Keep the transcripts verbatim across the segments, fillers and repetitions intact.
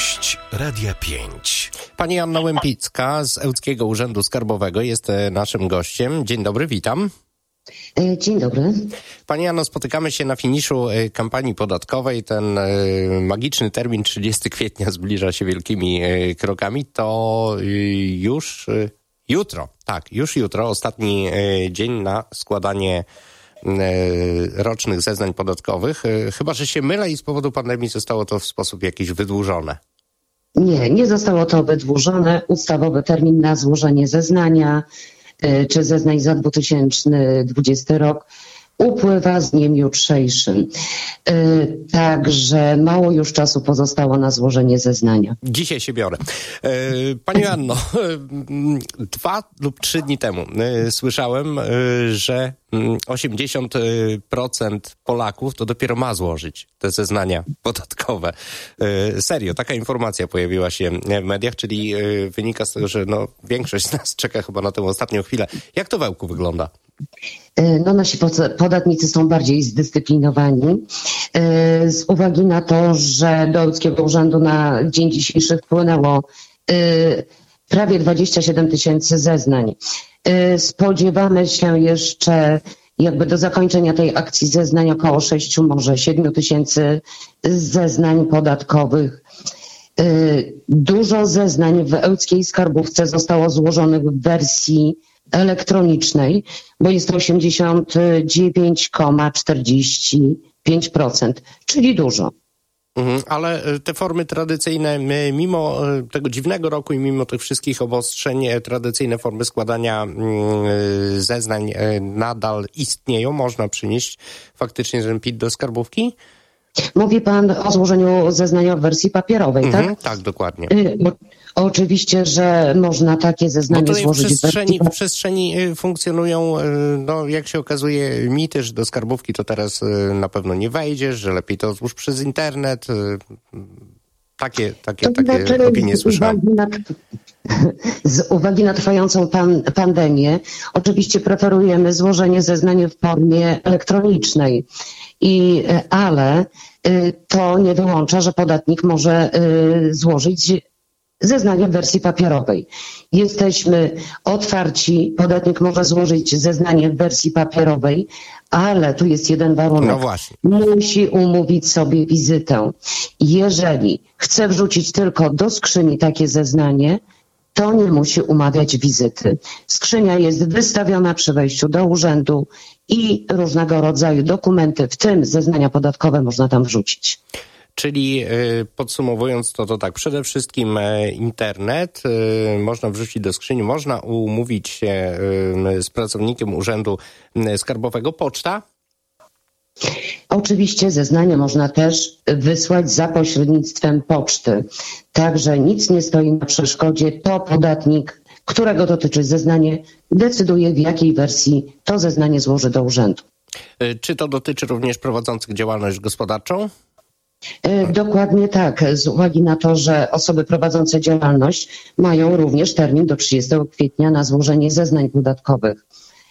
Gość Radia pięć. Pani Anna Łępicka z Ełckiego Urzędu Skarbowego jest naszym gościem. Dzień dobry, witam. Dzień dobry. Pani Anno, spotykamy się na finiszu kampanii podatkowej. Ten magiczny termin trzydziestego kwietnia zbliża się wielkimi krokami. To już jutro, tak, już jutro, ostatni dzień na składanie rocznych zeznań podatkowych. Chyba że się mylę i z powodu pandemii zostało to w sposób jakiś wydłużone. Nie, nie zostało to wydłużone. Ustawowy termin na złożenie zeznania czy zeznań za dwa tysiące dwudziesty rok upływa z dniem jutrzejszym. Także mało już czasu pozostało na złożenie zeznania. Dzisiaj się biorę. Pani Anno, dwa lub trzy dni temu słyszałem, że osiemdziesiąt procent Polaków to dopiero ma złożyć te zeznania podatkowe. Serio, taka informacja pojawiła się w mediach, czyli wynika z tego, że no, większość z nas czeka chyba na tę ostatnią chwilę. Jak to w Ełku wygląda? No, nasi podatnicy są bardziej zdyscyplinowani z uwagi na to, że do Ełckiego Urzędu na dzień dzisiejszy wpłynęło prawie dwadzieścia siedem tysięcy zeznań. Spodziewamy się jeszcze jakby do zakończenia tej akcji zeznań około sześciu, może siedmiu tysięcy zeznań podatkowych. Dużo zeznań w Ełckiej Skarbówce zostało złożonych w wersji elektronicznej, bo jest to osiemdziesiąt dziewięć przecinek czterdzieści pięć procent, czyli dużo. Mhm, ale te formy tradycyjne, mimo tego dziwnego roku i mimo tych wszystkich obostrzeń, tradycyjne formy składania zeznań nadal istnieją? Można przynieść faktycznie ten P I T do skarbówki? Mówi pan o złożeniu zeznania w wersji papierowej, tak? Mhm, tak, dokładnie. O, oczywiście, że można takie zeznanie Bo złożyć w przestrzeni, w wersji... w przestrzeni funkcjonują, no jak się okazuje, mity, że do skarbówki to teraz na pewno nie wejdziesz, że lepiej to złóż przez internet. Takie, takie, To takie znaczy, opinie słyszałem. Z uwagi na, z uwagi na trwającą pan, pandemię, oczywiście preferujemy złożenie zeznań w formie elektronicznej. I, ale to nie wyłącza, że podatnik może złożyć zeznanie w wersji papierowej. Jesteśmy otwarci, podatnik może złożyć zeznanie w wersji papierowej, ale tu jest jeden warunek. No właśnie. Musi umówić sobie wizytę. Jeżeli chce wrzucić tylko do skrzyni takie zeznanie, to nie musi umawiać wizyty. Skrzynia jest wystawiona przy wejściu do urzędu i różnego rodzaju dokumenty, w tym zeznania podatkowe, można tam wrzucić. Czyli podsumowując to, to tak, przede wszystkim internet, można wrzucić do skrzyni, można umówić się z pracownikiem Urzędu Skarbowego. Poczta? Oczywiście zeznanie można też wysłać za pośrednictwem poczty. Także nic nie stoi na przeszkodzie. To podatnik, którego dotyczy zeznanie, decyduje, w jakiej wersji to zeznanie złoży do urzędu. Czy to dotyczy również prowadzących działalność gospodarczą? Dokładnie tak, z uwagi na to, że osoby prowadzące działalność mają również termin do trzydziestego kwietnia na złożenie zeznań podatkowych.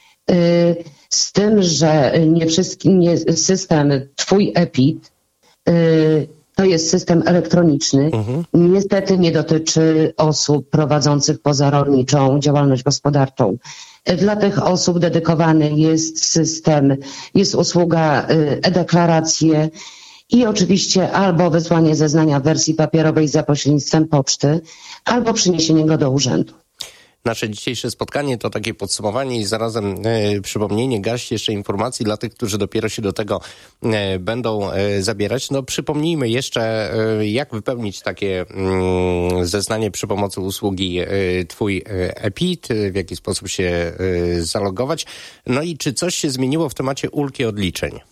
Z tym, że nie wszystkim nie, system Twój E P I T to jest system elektroniczny. Mhm. Niestety nie dotyczy osób prowadzących pozarolniczą działalność gospodarczą. Dla tych osób dedykowany jest system, jest usługa e-deklaracje i oczywiście albo wysłanie zeznania w wersji papierowej za pośrednictwem poczty, albo przyniesienie go do urzędu. Nasze dzisiejsze spotkanie to takie podsumowanie i zarazem e, przypomnienie, garść jeszcze informacji dla tych, którzy dopiero się do tego e, będą e, zabierać. No przypomnijmy jeszcze, e, jak wypełnić takie mm, zeznanie przy pomocy usługi e, Twój E P I T, w jaki sposób się e, zalogować. No i czy coś się zmieniło w temacie ulgi odliczeń?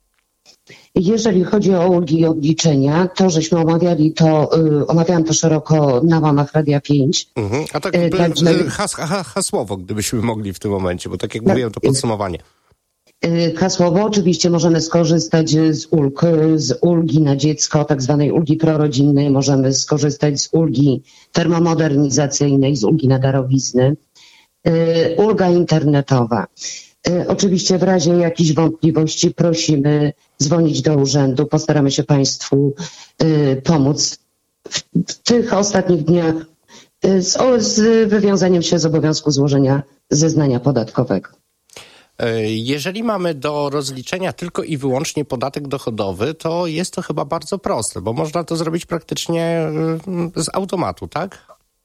Jeżeli chodzi o ulgi i odliczenia, to żeśmy omawiali to, y, omawiałam to szeroko na łamach Radia pięć. Mhm. A tak y, Także... has, has, hasłowo, gdybyśmy mogli w tym momencie, bo tak jak mówiłem, to podsumowanie. Y, hasłowo oczywiście możemy skorzystać z ulg, z ulgi na dziecko, tak zwanej ulgi prorodzinnej, możemy skorzystać z ulgi termomodernizacyjnej, z ulgi na darowizny, y, ulga internetowa. Oczywiście w razie jakichś wątpliwości prosimy dzwonić do urzędu. Postaramy się Państwu y, pomóc w tych ostatnich dniach z, z wywiązaniem się z obowiązku złożenia zeznania podatkowego. Jeżeli mamy do rozliczenia tylko i wyłącznie podatek dochodowy, to jest to chyba bardzo proste, bo można to zrobić praktycznie z automatu, tak?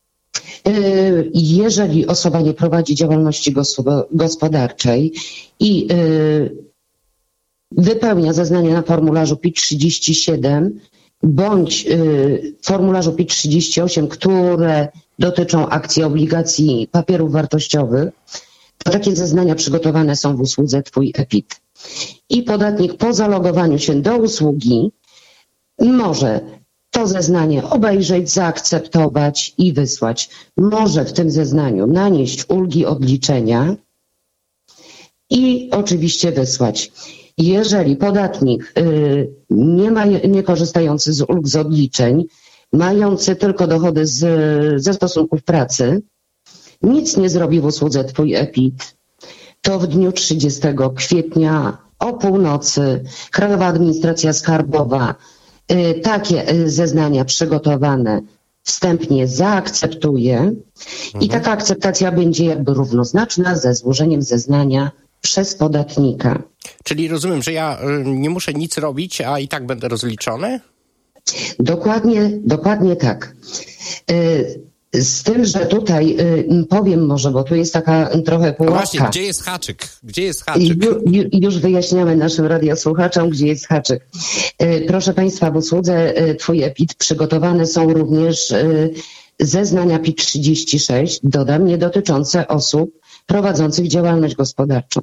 Jeżeli osoba nie prowadzi działalności gospodarczej i wypełnia zeznanie na formularzu P I T trzydzieści siedem bądź formularzu P I T trzydzieści osiem, które dotyczą akcji, obligacji, papierów wartościowych, to takie zeznania przygotowane są w usłudze Twój E P I T. I podatnik po zalogowaniu się do usługi może to zeznanie obejrzeć, zaakceptować i wysłać. Może w tym zeznaniu nanieść ulgi odliczenia i oczywiście wysłać. Jeżeli podatnik y, nie, ma, nie korzystający z ulg z odliczeń, mający tylko dochody z, ze stosunków pracy, nic nie zrobi w usłudze Twój E P I T, to w dniu trzydziestego kwietnia o północy Krajowa Administracja Skarbowa y, takie y, zeznania przygotowane wstępnie zaakceptuje mhm. i taka akceptacja będzie jakby równoznaczna ze złożeniem zeznania przez podatnika. Czyli rozumiem, że ja y, nie muszę nic robić, a i tak będę rozliczony? Dokładnie, dokładnie tak. Y, Z tym, że tutaj y, powiem może, bo tu jest taka trochę pułapka. No właśnie, gdzie jest haczyk? Gdzie jest haczyk? Ju, ju, już wyjaśniamy naszym radiosłuchaczom, gdzie jest haczyk. Y, proszę Państwa, w usłudze y, Twój E P I T przygotowane są również y, zeznania P I T trzydzieści sześć, dodam, nie dotyczące osób prowadzących działalność gospodarczą.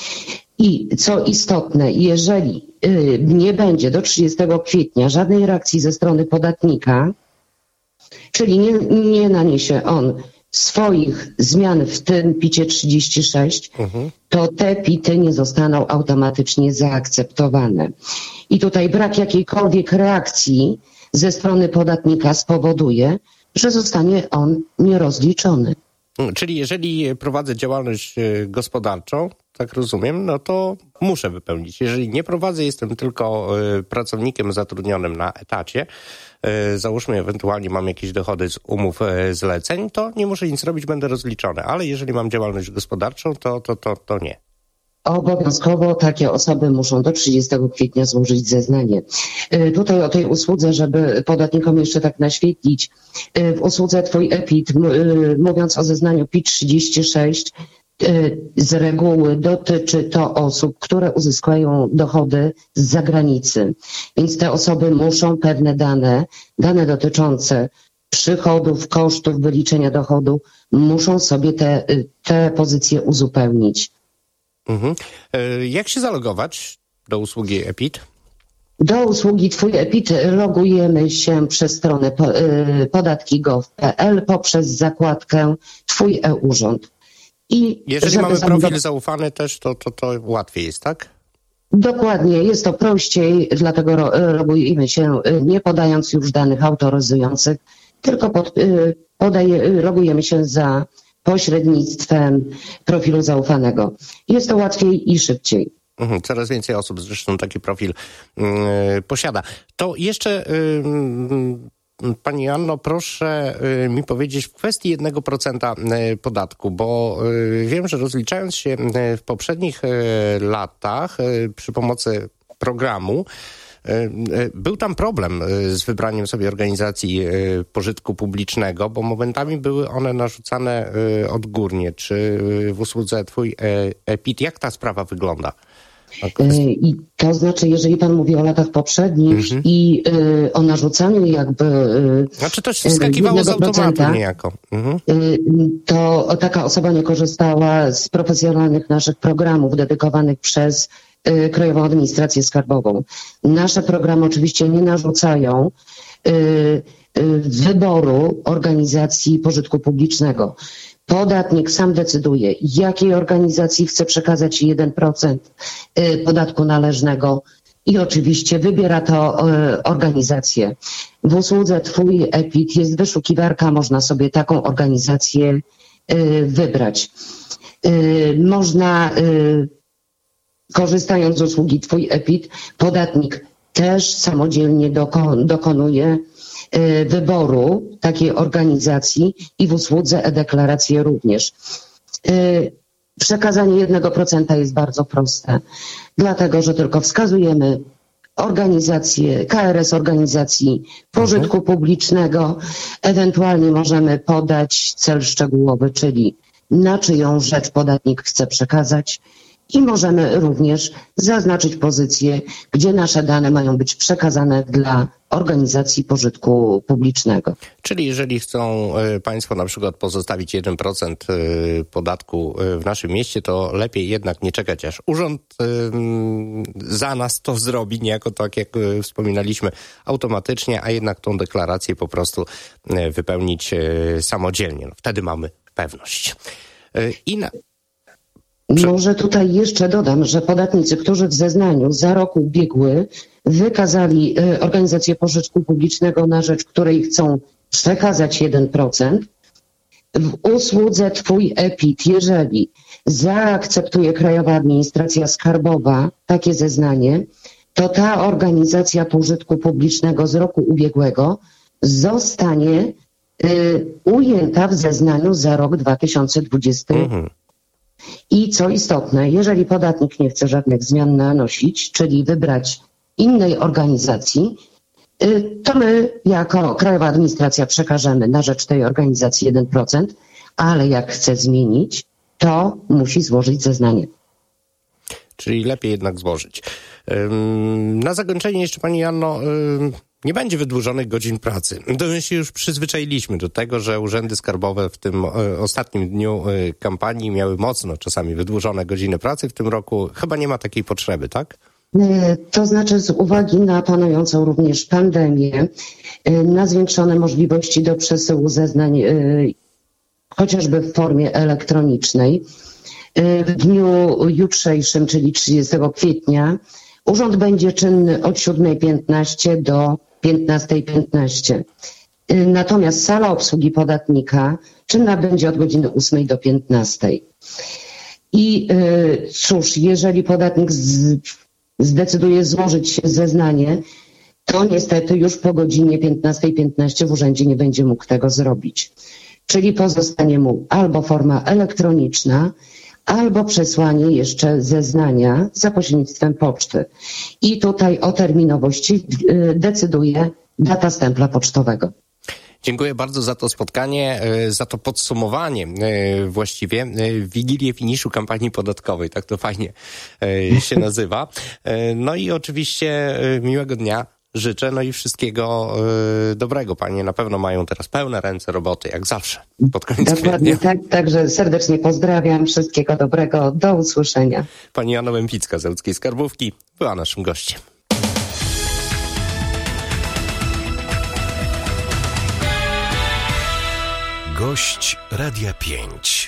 I co istotne, jeżeli y, nie będzie do trzydziestego kwietnia żadnej reakcji ze strony podatnika, czyli nie, nie naniesie on swoich zmian w tym P I T trzydzieści sześć, mhm. to te P I T-y nie zostaną automatycznie zaakceptowane. I tutaj brak jakiejkolwiek reakcji ze strony podatnika spowoduje, że zostanie on nierozliczony. Czyli jeżeli prowadzę działalność gospodarczą, tak rozumiem, no to muszę wypełnić. Jeżeli nie prowadzę, jestem tylko pracownikiem zatrudnionym na etacie, załóżmy ewentualnie mam jakieś dochody z umów zleceń, to nie muszę nic robić, będę rozliczony. Ale jeżeli mam działalność gospodarczą, to, to, to, to nie. Obowiązkowo takie osoby muszą do trzydziestego kwietnia złożyć zeznanie. Tutaj o tej usłudze, żeby podatnikom jeszcze tak naświetlić, w usłudze Twój E P I T, mówiąc o zeznaniu P I T trzydzieści sześć, z reguły dotyczy to osób, które uzyskują dochody z zagranicy. Więc te osoby muszą pewne dane, dane dotyczące przychodów, kosztów, wyliczenia dochodu, muszą sobie te, te pozycje uzupełnić. Mhm. Jak się zalogować do usługi E P I T? Do usługi Twój E P I T logujemy się przez stronę podatki kropka gov kropka p l poprzez zakładkę Twój e-urząd. I jeżeli mamy profil zaufany też, to, to, to łatwiej jest, tak? Dokładnie, jest to prościej, dlatego logujemy się nie podając już danych autoryzujących, tylko pod, podaje, logujemy się za pośrednictwem profilu zaufanego. Jest to łatwiej i szybciej. Mhm, coraz więcej osób zresztą taki profil yy, posiada. To jeszcze yy, Pani Anno, proszę yy, mi powiedzieć w kwestii jednego procenta yy, podatku, bo yy, wiem, że rozliczając się yy, w poprzednich yy, latach yy, przy pomocy programu, był tam problem z wybraniem sobie organizacji pożytku publicznego, bo momentami były one narzucane odgórnie. Czy w usłudze Twój E P I T, jak ta sprawa wygląda? I to znaczy, jeżeli Pan mówi o latach poprzednich mm-hmm. i y, o narzucaniu jakby... Y, znaczy to się wskakiwało z automatu niejako. Mm-hmm. Y, to taka osoba nie korzystała z profesjonalnych naszych programów dedykowanych przez y, Krajową Administrację Skarbową. Nasze programy oczywiście nie narzucają y, y, wyboru organizacji pożytku publicznego. Podatnik sam decyduje, jakiej organizacji chce przekazać jeden procent podatku należnego i oczywiście wybiera to organizację. W usłudze Twój E P I T jest wyszukiwarka, można sobie taką organizację wybrać. Można, korzystając z usługi Twój E P I T, podatnik też samodzielnie doko- dokonuje y, wyboru takiej organizacji i w usłudze e-deklaracje również. Y, przekazanie jednego procenta jest bardzo proste, dlatego że tylko wskazujemy organizację, K R S organizacji pożytku publicznego, ewentualnie możemy podać cel szczegółowy, czyli na czyją rzecz podatnik chce przekazać i możemy również zaznaczyć pozycję, gdzie nasze dane mają być przekazane dla organizacji pożytku publicznego. Czyli jeżeli chcą y, Państwo na przykład pozostawić jeden procent y, podatku y, w naszym mieście, to lepiej jednak nie czekać, aż urząd y, za nas to zrobi, niejako tak jak y, wspominaliśmy, automatycznie, a jednak tą deklarację po prostu y, wypełnić y, samodzielnie. No, wtedy mamy pewność. Y, i na... Może tutaj jeszcze dodam, że podatnicy, którzy w zeznaniu za rok ubiegły wykazali y, organizację pożytku publicznego, na rzecz której chcą przekazać jeden procent, w usłudze Twój E P I T, jeżeli zaakceptuje Krajowa Administracja Skarbowa takie zeznanie, to ta organizacja pożytku publicznego z roku ubiegłego zostanie y, ujęta w zeznaniu za rok dwa tysiące dwudziesty. Mhm. I co istotne, jeżeli podatnik nie chce żadnych zmian nanosić, czyli wybrać innej organizacji, to my jako Krajowa Administracja przekażemy na rzecz tej organizacji jeden procent, ale jak chce zmienić, to musi złożyć zeznanie. Czyli lepiej jednak złożyć. Na zakończenie jeszcze Pani Joanno, nie będzie wydłużonych godzin pracy. To my się już przyzwyczailiśmy do tego, że urzędy skarbowe w tym ostatnim dniu kampanii miały mocno czasami wydłużone godziny pracy. W tym roku chyba nie ma takiej potrzeby, tak? To znaczy z uwagi na panującą również pandemię, na zwiększone możliwości do przesyłu zeznań chociażby w formie elektronicznej, w dniu jutrzejszym, czyli trzydziestego kwietnia, urząd będzie czynny od siódmej piętnaście do piętnastej piętnaście. Natomiast sala obsługi podatnika czynna będzie od godziny ósmej do piętnastej. I cóż, jeżeli podatnik z, zdecyduje złożyć zeznanie, to niestety już po godzinie piętnastej piętnaście w urzędzie nie będzie mógł tego zrobić. Czyli pozostanie mu albo forma elektroniczna, albo przesłanie jeszcze zeznania za pośrednictwem poczty. I tutaj o terminowości decyduje data stempla pocztowego. Dziękuję bardzo za to spotkanie, za to podsumowanie właściwie. Wigilię finiszu kampanii podatkowej, tak to fajnie się nazywa. No i oczywiście miłego dnia życzę, no i wszystkiego y, dobrego. Panie na pewno mają teraz pełne ręce roboty, jak zawsze, pod koniec Dokładnie kwietnia. tak, także serdecznie pozdrawiam, wszystkiego dobrego, do usłyszenia. Pani Joanna Łępicka z Łódzkiej Skarbówki była naszym gościem. Gość Radia pięć.